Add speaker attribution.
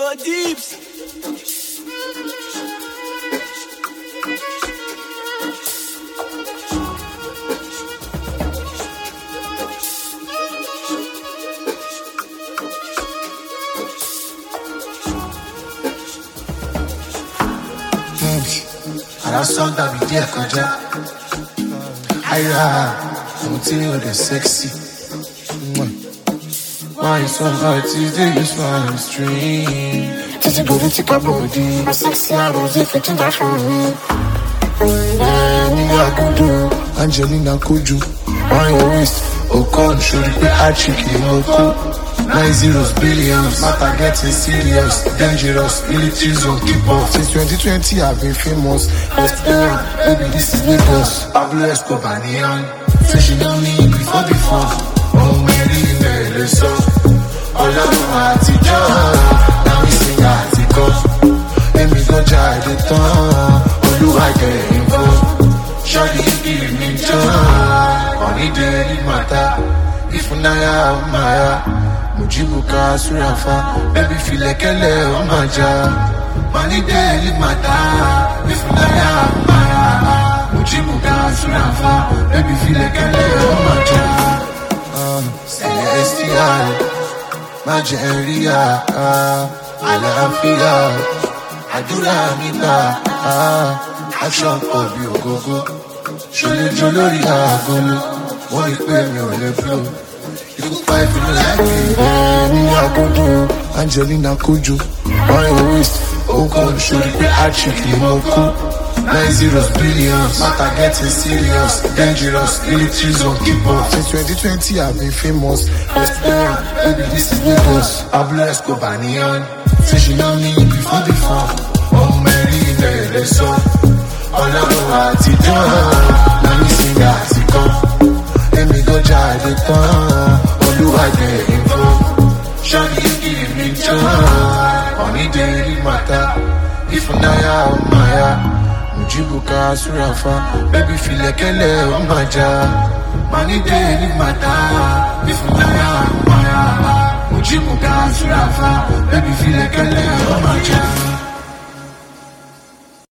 Speaker 1: Go deeps.
Speaker 2: Ara sọ́gbà mi díẹ̀ kọjá. Àyà mo tí ó dẹ̀ sexy. Why you so hard today? You smile stream. Títí gbòdì tí ká bòdì. My sexy arrows if you change that for me. Ní àgùdù. Angelina Kojú. On your waist. Okon ṣorí pé àchìkì ọkọ. 9 billions, matter getting serious, dangerous, military zone, keep up. Since 2020 I've been famous. Let's baby this is Lagos. Pablo Escobar neon. Say she know me before. Oh Mary Mary so. Ọlọ́run àtijọ́, now we sing àtikọ́. Èmi gọjà èdè tán, Olúwa jẹ́ ìfọ́. Ṣọ́ọ̀dì give me joy, money daily matter. Ifunaya Maya. Mujibuka Surafa, baby feel like a maja. Money daily mata, if Naya Maya. Mujibuka Surafa, baby feel like a maja. Celestial, Majeria, Alafia, Adula Mita, Action for you go. Shole Jolori Agolo, one pay me on the floor. You can fight for me. Angelina Kojú. On your waist. Okon ṣorí pé àchìkì ọkọ. 9 billions. Matter getting serious. Dangerous. Military zone. Keep up. Since 2020 I've been famous. Let's baby this is Lagos. Pablo Escobar neon. Say she know me before. Oh Mary Mary so. Ọlọ́run àtijọ́. Now we sing àtikọ́. Èmi gọjà èdè tán, Olúwa jẹ́ ìfọ́. Ṣọ́ọ̀dì you give me joy, money daily matter. Ifunaya Maya, Mujibuka Surafa, baby feel like a maja. Money daily matter. Ifunaya Maya, Mujibuka Surafa, baby feel like a maja.